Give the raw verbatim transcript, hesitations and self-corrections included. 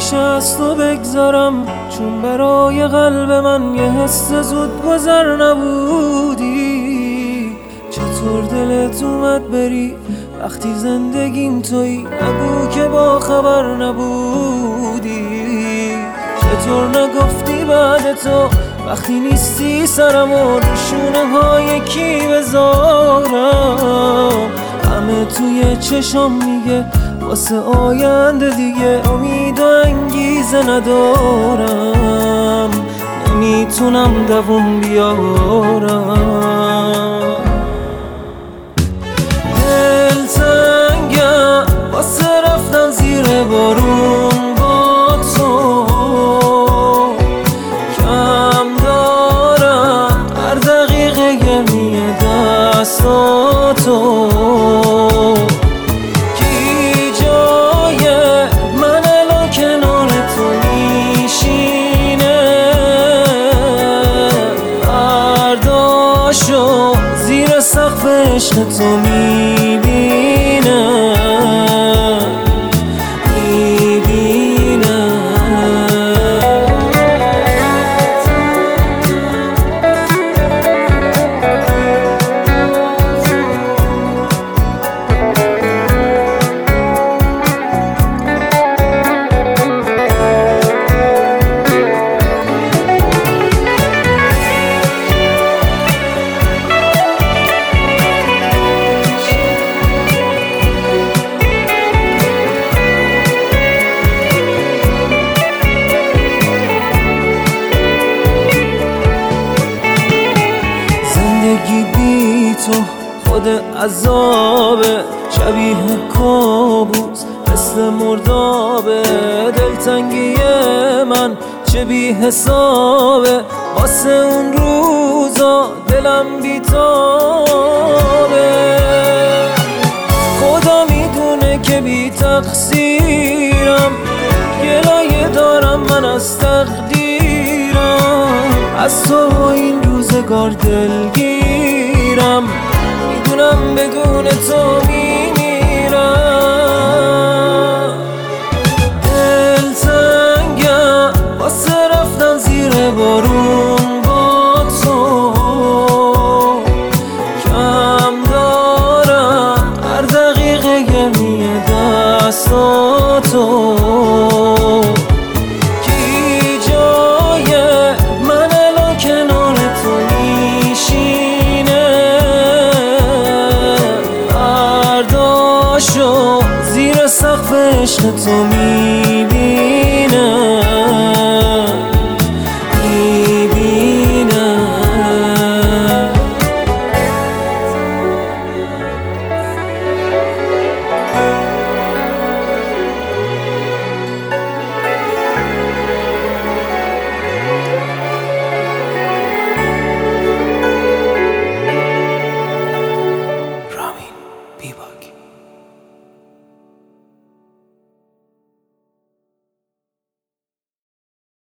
میشه از تو بگذارم، چون برای قلب من یه حس زود گذر نبودی. چطور دلت اومد بری وقتی زندگیم تویی؟ نگو که با خبر نبودی. چطور نگفتی بعد تو وقتی نیستی سرم و روشونه های کی بذارم؟ همه توی چشم میگه واسه آینده دیگه امید و انگیزه ندارم، نمیتونم دووم بیارم. دلتنگم واسه رفتن زیر بارون با تو، کم دارم هر دقیقه گرمی دستاتو. زیر سقف عشق تو میبینم میبینم زندگی بی تو خود عذابه، شبیه کابوس مثل مردابه. دلتنگی من چه بی حسابه، واسه اون روزا دلم بی تابه. خدا میدونه که بی تقصیرم، گلایه دارم من از تقدیرم. از تو این روزگار دلگیرم، میدونم بدون تو میمیرم. دلتنگم واسه رفتن زیر بارون با تو، کم دارم هر دقیقه گرمی دستاتو. زیر سقف عشق تو